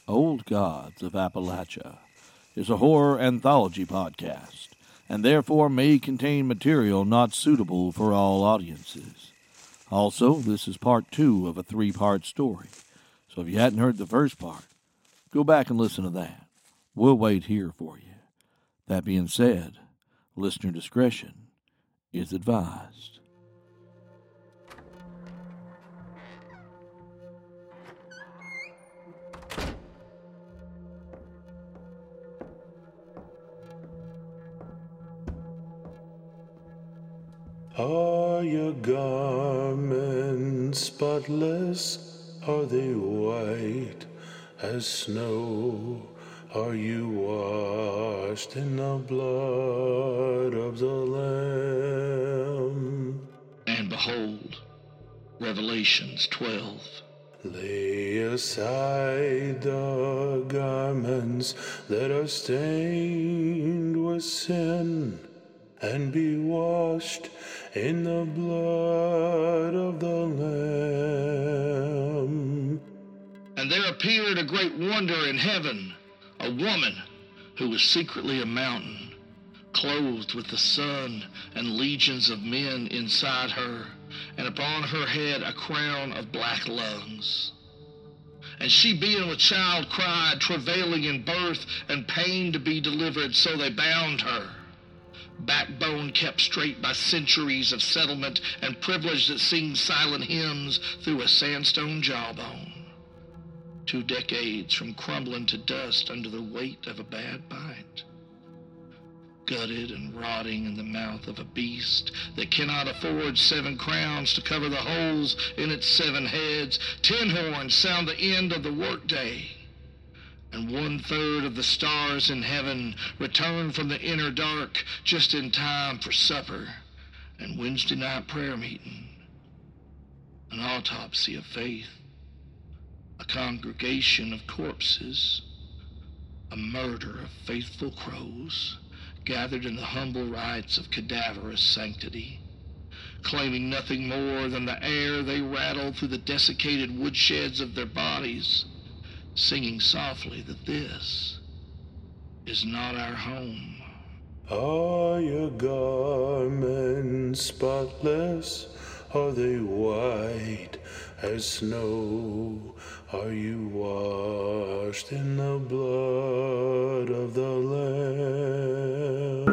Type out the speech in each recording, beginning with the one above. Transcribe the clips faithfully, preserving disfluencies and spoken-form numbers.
Old Gods of Appalachia is a horror anthology podcast, and therefore may contain material not suitable for all audiences. Also, this is part two of a three-part story, so if you hadn't heard the first part, go back and listen to that. We'll wait here for you. That being said, listener discretion is advised. Are your garments spotless? Are they white as snow? Are you washed in the blood of the Lamb? And behold, Revelations twelve. Lay aside the garments that are stained with sin, and be washed in the blood of the Lamb. And there appeared a great wonder in heaven, a woman who was secretly a mountain, clothed with the sun and legions of men inside her, and upon her head a crown of black lungs. And she, being with child, cried, travailing in birth and pain to be delivered, so they bound her. Backbone kept straight by centuries of settlement and privilege that sings silent hymns through a sandstone jawbone. Two decades from crumbling to dust under the weight of a bad bite. Gutted and rotting in the mouth of a beast that cannot afford seven crowns to cover the holes in its seven heads. Tin horns sound the end of the workday. And one-third of the stars in heaven return from the inner dark just in time for supper and Wednesday night prayer meeting. An autopsy of faith, a congregation of corpses, a murder of faithful crows gathered in the humble rites of cadaverous sanctity, claiming nothing more than the air they rattle through the desiccated woodsheds of their bodies, singing softly that this is not our home. Are your garments spotless? Are they white as snow? Are you washed in the blood of the Lamb?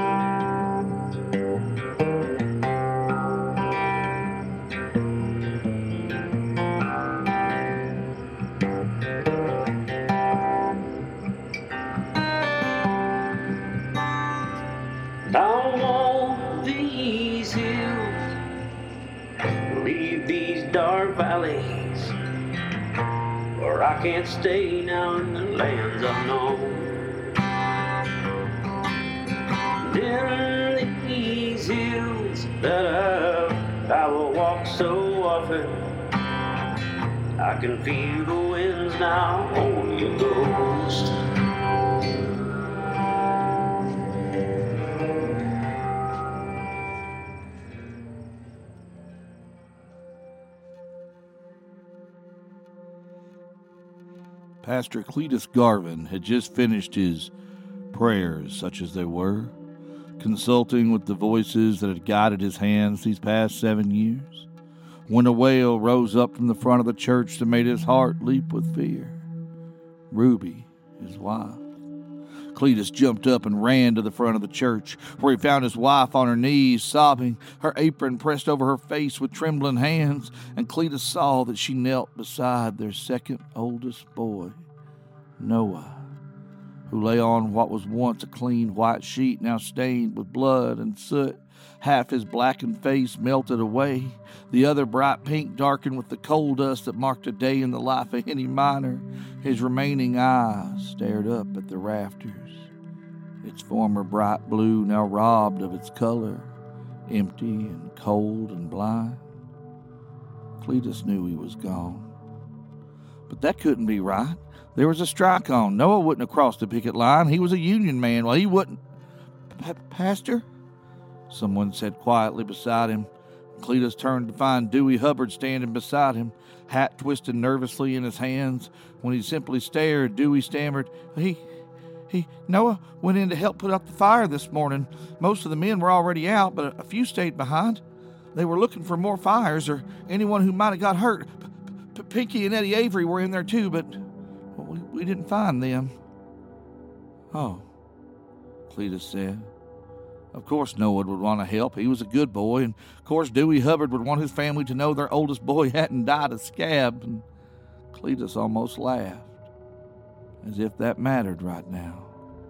Down all these hills, leave these dark valleys, where I can't stay now in the lands unknown. In these hills that I, I will walk so often, I can feel the winds now, Holy Ghost. Pastor Cletus Garvin had just finished his prayers, such as they were, consulting with the voices that had guided his hands these past seven years, when a wail rose up from the front of the church that made his heart leap with fear. Ruby, his wife. Cletus jumped up and ran to the front of the church, where he found his wife on her knees, sobbing, her apron pressed over her face with trembling hands, and Cletus saw that she knelt beside their second oldest boy, Noah, who lay on what was once a clean white sheet, now stained with blood and soot. Half his blackened face melted away, the other bright pink darkened with the coal dust that marked a day in the life of any miner. His remaining eyes stared up at the rafters, its former bright blue now robbed of its color, empty and cold and blind. Cletus knew he was gone. But that couldn't be right. There was a strike on. Noah wouldn't have crossed the picket line. He was a union man. Well, he wouldn't. Pastor? Someone said quietly beside him. Cletus turned to find Dewey Hubbard standing beside him, hat twisted nervously in his hands. When he simply stared, Dewey stammered, He, he, Noah went in to help put out the fire this morning. Most of the men were already out, but a few stayed behind. They were looking for more fires or anyone who might have got hurt. P- Pinky and Eddie Avery were in there too, but well, we, we didn't find them. Oh, Cletus said. Of course Noah would want to help. He was a good boy, and of course Dewey Hubbard would want his family to know their oldest boy hadn't died of scab. And Cletus almost laughed, as if that mattered right now.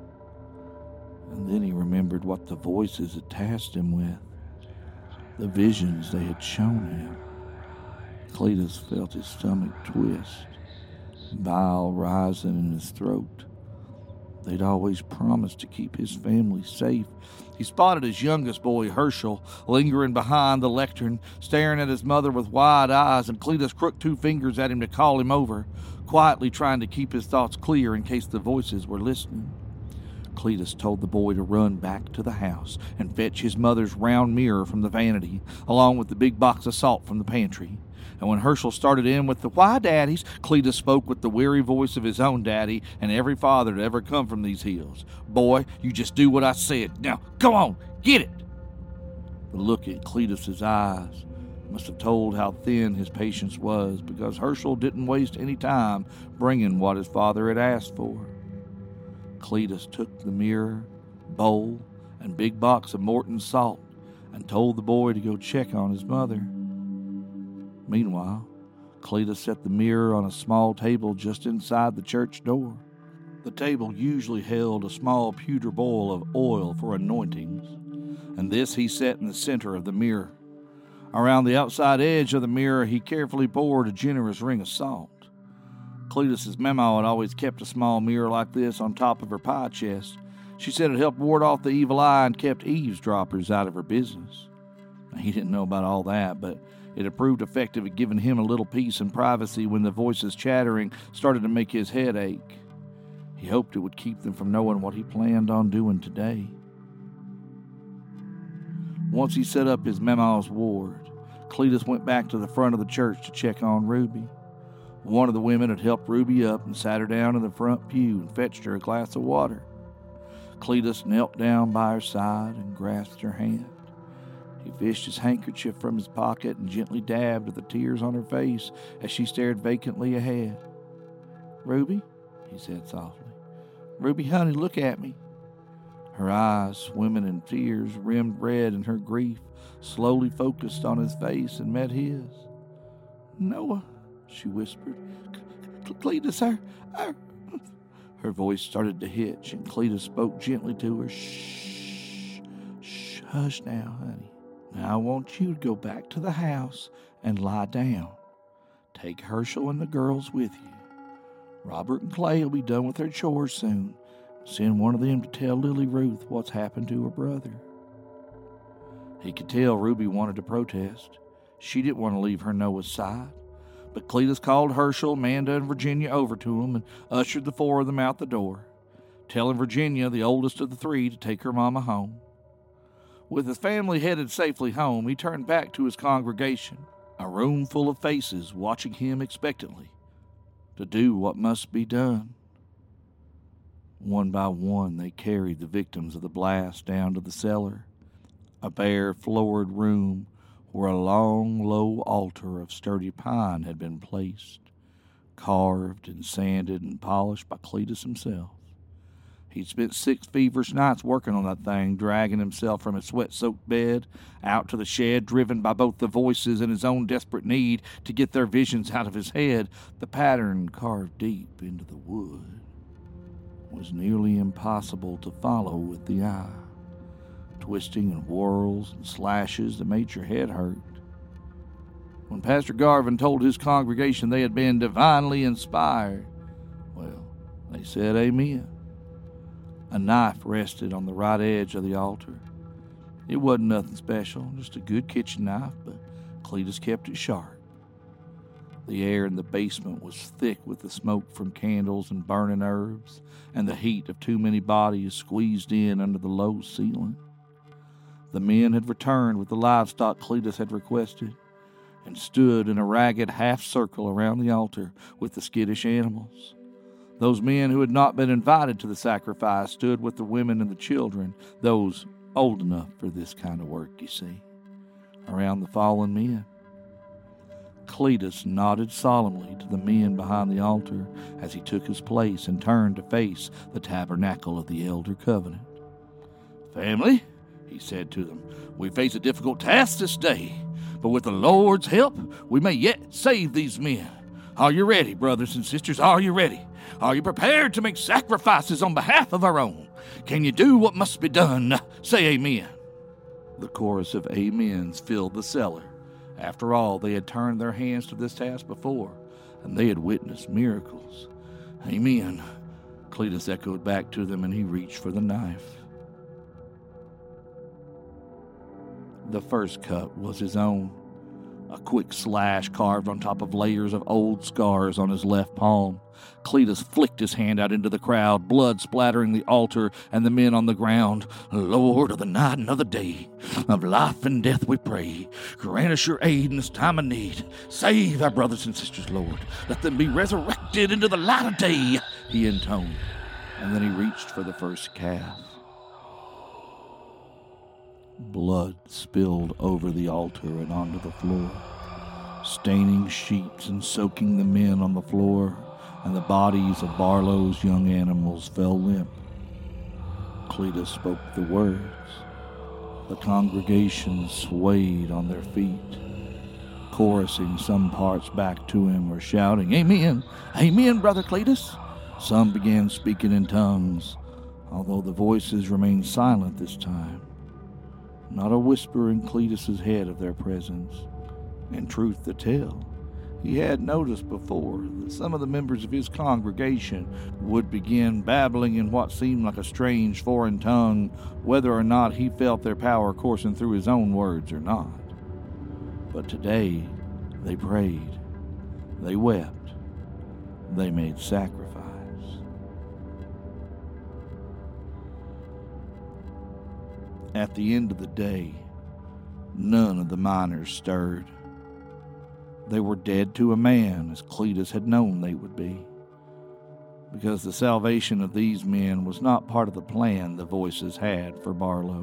And then he remembered what the voices had tasked him with, the visions they had shown him. Cletus felt his stomach twist, bile rising in his throat. They'd always promised to keep his family safe. He spotted his youngest boy, Herschel, lingering behind the lectern, staring at his mother with wide eyes, and Cletus crooked two fingers at him to call him over, quietly trying to keep his thoughts clear in case the voices were listening. Cletus told the boy to run back to the house and fetch his mother's round mirror from the vanity, along with the big box of salt from the pantry. And when Herschel started in with the "Why, Daddies," Cletus spoke with the weary voice of his own daddy and every father to ever come from these hills. "Boy, you just do what I said. Now, come on, get it!" The look in Cletus's eyes must have told how thin his patience was, because Herschel didn't waste any time bringing what his father had asked for. Cletus took the mirror, bowl, and big box of Morton's salt and told the boy to go check on his mother. Meanwhile, Cletus set the mirror on a small table just inside the church door. The table usually held a small pewter bowl of oil for anointings, and this he set in the center of the mirror. Around the outside edge of the mirror, he carefully poured a generous ring of salt. Cletus's mama had always kept a small mirror like this on top of her pie chest. She said it helped ward off the evil eye and kept eavesdroppers out of her business. He didn't know about all that, but it had proved effective at giving him a little peace and privacy when the voices chattering started to make his head ache. He hoped it would keep them from knowing what he planned on doing today. Once he set up his mama's ward, Cletus went back to the front of the church to check on Ruby. One of the women had helped Ruby up and sat her down in the front pew and fetched her a glass of water. Cletus knelt down by her side and grasped her hand. He fished his handkerchief from his pocket and gently dabbed at the tears on her face as she stared vacantly ahead. "Ruby," he said softly. "Ruby, honey, look at me." Her eyes, swimming in tears, rimmed red in her grief, slowly focused on his face and met his. "Noah," she whispered. "Cletus, our, our..." Her voice started to hitch, and Cletus spoke gently to her. "Shh, shh, hush now, honey. Now I want you to go back to the house and lie down. Take Herschel and the girls with you. Robert and Clay will be done with their chores soon. Send one of them to tell Lily Ruth what's happened to her brother." He could tell Ruby wanted to protest. She didn't want to leave her Noah's side. But Cletus called Herschel, Amanda, and Virginia over to him and ushered the four of them out the door, telling Virginia, the oldest of the three, to take her mama home. With his family headed safely home, he turned back to his congregation, a room full of faces watching him expectantly, to do what must be done. One by one, they carried the victims of the blast down to the cellar, a bare, floored room where a long, low altar of sturdy pine had been placed, carved and sanded and polished by Cletus himself. He'd spent six feverish nights working on that thing, dragging himself from his sweat-soaked bed out to the shed, driven by both the voices and his own desperate need to get their visions out of his head. The pattern carved deep into the wood was nearly impossible to follow with the eye, twisting in whirls and slashes that made your head hurt. When Pastor Garvin told his congregation they had been divinely inspired, well, they said amen. A knife rested on the right edge of the altar. It wasn't nothing special, just a good kitchen knife, but Cletus kept it sharp. The air in the basement was thick with the smoke from candles and burning herbs, and the heat of too many bodies squeezed in under the low ceiling. The men had returned with the livestock Cletus had requested and stood in a ragged half circle around the altar with the skittish animals. Those men who had not been invited to the sacrifice stood with the women and the children, those old enough for this kind of work, you see, around the fallen men. Cletus nodded solemnly to the men behind the altar as he took his place and turned to face the tabernacle of the Elder Covenant. "Family," he said to them, "we face a difficult task this day, but with the Lord's help, we may yet save these men. Are you ready, brothers and sisters? Are you ready? Are you prepared to make sacrifices on behalf of our own? Can you do what must be done? Say amen." The chorus of amens filled the cellar. After all, they had turned their hands to this task before, and they had witnessed miracles. "Amen," Cletus echoed back to them, and he reached for the knife. The first cut was his own, a quick slash carved on top of layers of old scars on his left palm. Cletus flicked his hand out into the crowd, blood splattering the altar and the men on the ground. "Lord of the night and of the day, of life and death we pray, grant us your aid in this time of need. Save our brothers and sisters, Lord. Let them be resurrected into the light of day," he intoned, and then he reached for the first calf. Blood spilled over the altar and onto the floor, staining sheets and soaking the men on the floor, and the bodies of Barlow's young animals fell limp. Cletus spoke the words. The congregation swayed on their feet, chorusing some parts back to him or shouting, "Amen! Amen, Brother Cletus!" Some began speaking in tongues, although the voices remained silent this time. Not a whisper in Cletus's head of their presence. And truth to tell, he had noticed before that some of the members of his congregation would begin babbling in what seemed like a strange foreign tongue, whether or not he felt their power coursing through his own words or not. But today, they prayed, they wept, they made sacrifice. At the end of the day, none of the miners stirred. They were dead to a man, as Cletus had known they would be, because the salvation of these men was not part of the plan the voices had for Barlow.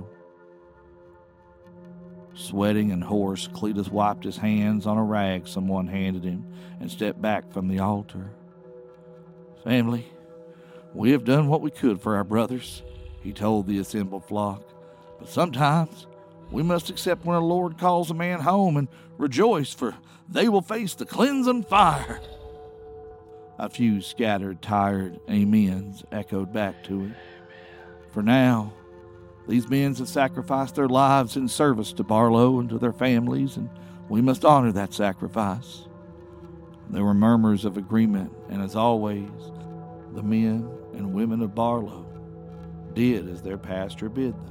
Sweating and hoarse, Cletus wiped his hands on a rag someone handed him and stepped back from the altar. "Family, we have done what we could for our brothers," he told the assembled flock. "But sometimes we must accept when the Lord calls a man home and rejoice, for they will face the cleansing fire." A few scattered, tired amens echoed back to it. For now, these men have sacrificed their lives in service to Barlow and to their families, and we must honor that sacrifice. There were murmurs of agreement, and as always, the men and women of Barlow did as their pastor bid them.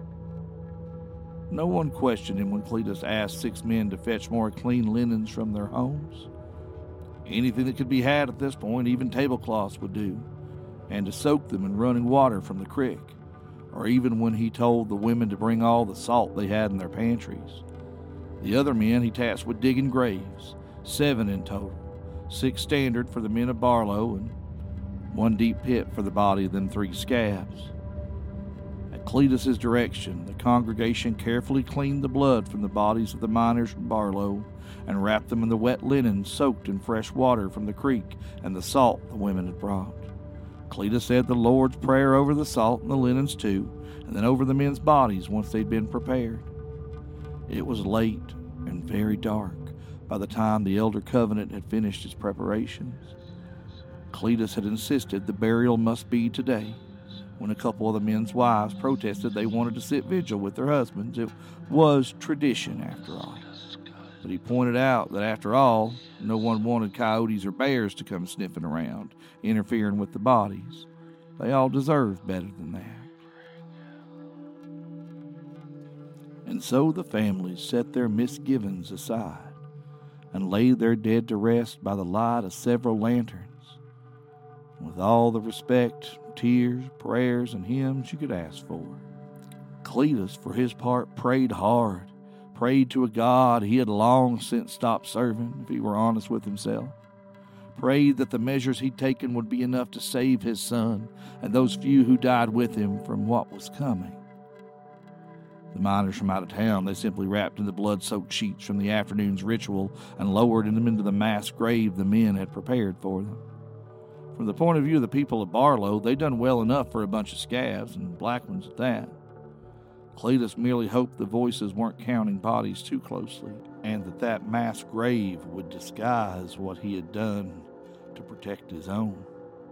No one questioned him when Cletus asked six men to fetch more clean linens from their homes. Anything that could be had at this point, even tablecloths would do, and to soak them in running water from the creek, or even when he told the women to bring all the salt they had in their pantries. The other men he tasked with digging graves, seven in total, six standard for the men of Barlow, and one deep pit for the body of them three scabs. At Cletus's direction, the congregation carefully cleaned the blood from the bodies of the miners from Barlow and wrapped them in the wet linen soaked in fresh water from the creek and the salt the women had brought. Cletus said the Lord's Prayer over the salt and the linens too, and then over the men's bodies once they'd been prepared. It was late and very dark by the time the Elder Covenant had finished its preparations. Cletus had insisted the burial must be today. When a couple of the men's wives protested they wanted to sit vigil with their husbands, it was tradition after all. But he pointed out that after all, no one wanted coyotes or bears to come sniffing around, interfering with the bodies. They all deserved better than that. And so the families set their misgivings aside and laid their dead to rest by the light of several lanterns, with all the respect, tears, prayers, and hymns you could ask for. Cletus, for his part, prayed hard, prayed to a God he had long since stopped serving, if he were honest with himself. Prayed that the measures he'd taken would be enough to save his son and those few who died with him from what was coming. The miners from out of town, they simply wrapped in the blood-soaked sheets from the afternoon's ritual and lowered them into the mass grave the men had prepared for them. From the point of view of the people of Barlow, they'd done well enough for a bunch of scabs, and black ones at that. Cletus merely hoped the voices weren't counting bodies too closely, and that that mass grave would disguise what he had done to protect his own.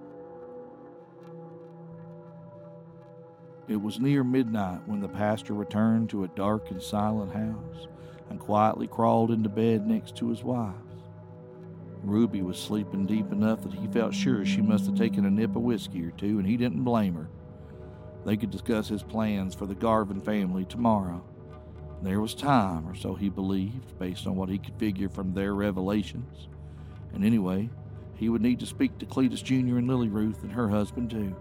It was near midnight when the pastor returned to a dark and silent house and quietly crawled into bed next to his wife. Ruby was sleeping deep enough that he felt sure she must have taken a nip of whiskey or two, and he didn't blame her. They could discuss his plans for the Garvin family tomorrow. There was time, or so he believed, based on what he could figure from their revelations. And anyway, he would need to speak to Cletus Junior and Lily Ruth and her husband too.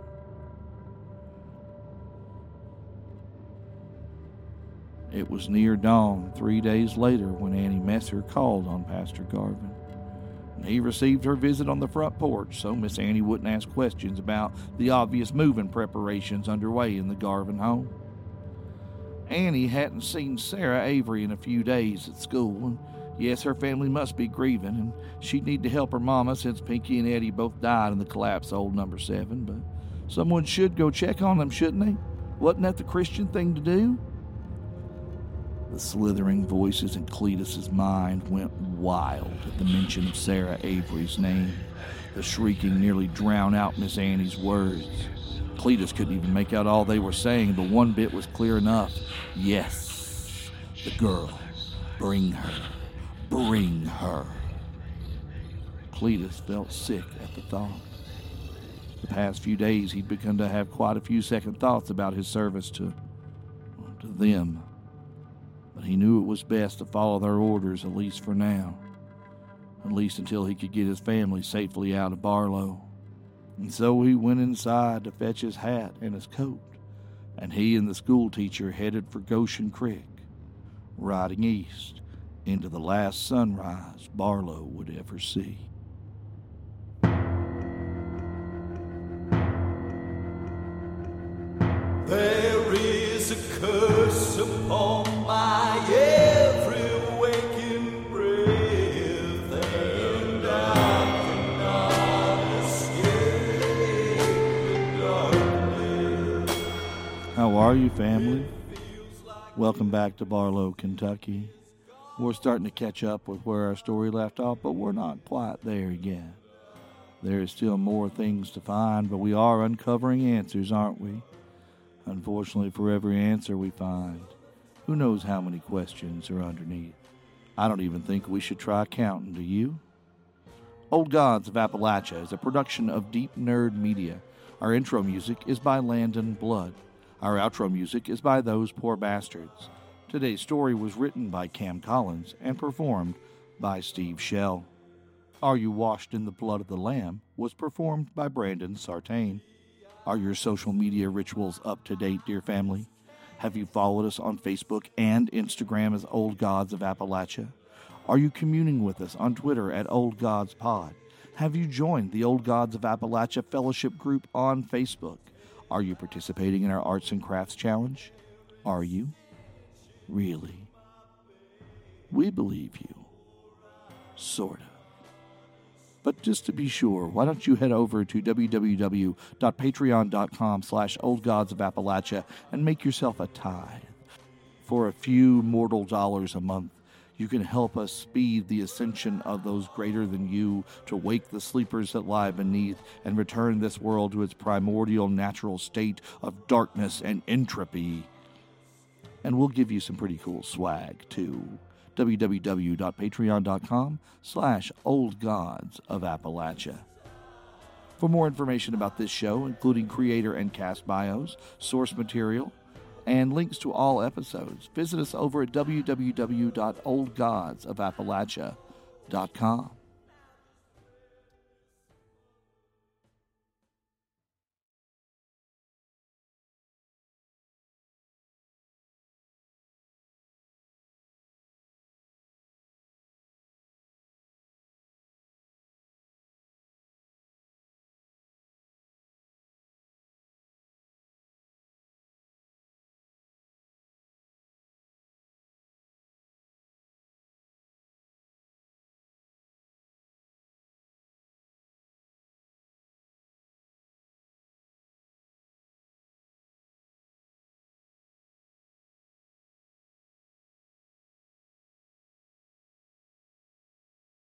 It was near dawn three days later when Annie Messer called on Pastor Garvin. And he received her visit on the front porch so Miss Annie wouldn't ask questions about the obvious moving preparations underway in the Garvin home. Annie hadn't seen Sarah Avery in a few days at school, and yes, her family must be grieving, and she'd need to help her mama since Pinky and Eddie both died in the collapse of old number seven, but someone should go check on them, shouldn't they? Wasn't that the Christian thing to do? The slithering voices in Cletus's mind went wild at the mention of Sarah Avery's name. The shrieking nearly drowned out Miss Annie's words. Cletus couldn't even make out all they were saying, but one bit was clear enough. Yes, the girl. Bring her. Bring her. Cletus felt sick at the thought. The past few days he'd begun to have quite a few second thoughts about his service to, to them. But he knew it was best to follow their orders, at least for now. At least until he could get his family safely out of Barlow. And so he went inside to fetch his hat and his coat, and he and the school teacher headed for Goshen Creek, riding east into the last sunrise Barlow would ever see. There is a curse upon my every waking breath, and I cannot escape the darkness. How are you, family? Welcome back to Barlow, Kentucky. We're starting to catch up with where our story left off, but we're not quite there yet. There is still more things to find, but we are uncovering answers, aren't we? Unfortunately, for every answer we find, who knows how many questions are underneath? I don't even think we should try counting, do you? Old Gods of Appalachia is a production of Deep Nerd Media. Our intro music is by Landon Blood. Our outro music is by Those Poor Bastards. Today's story was written by Cam Collins and performed by Steve Shell. Are You Washed in the Blood of the Lamb was performed by Brandon Sartain. Are your social media rituals up to date, dear family? Have you followed us on Facebook and Instagram as Old Gods of Appalachia? Are you communing with us on Twitter at Old Gods Pod? Have you joined the Old Gods of Appalachia Fellowship group on Facebook? Are you participating in our Arts and Crafts Challenge? Are you? Really? We believe you. Sort of. But just to be sure, why don't you head over to www.patreon.com slash Old Gods of Appalachia and make yourself a tithe. For a few mortal dollars a month, you can help us speed the ascension of those greater than you to wake the sleepers that lie beneath and return this world to its primordial natural state of darkness and entropy. And we'll give you some pretty cool swag, too. www.patreon.com slash Old Gods of Appalachia. For more information about this show, including creator and cast bios, source material, and links to all episodes, visit us over at w w w dot old gods of appalachia dot com.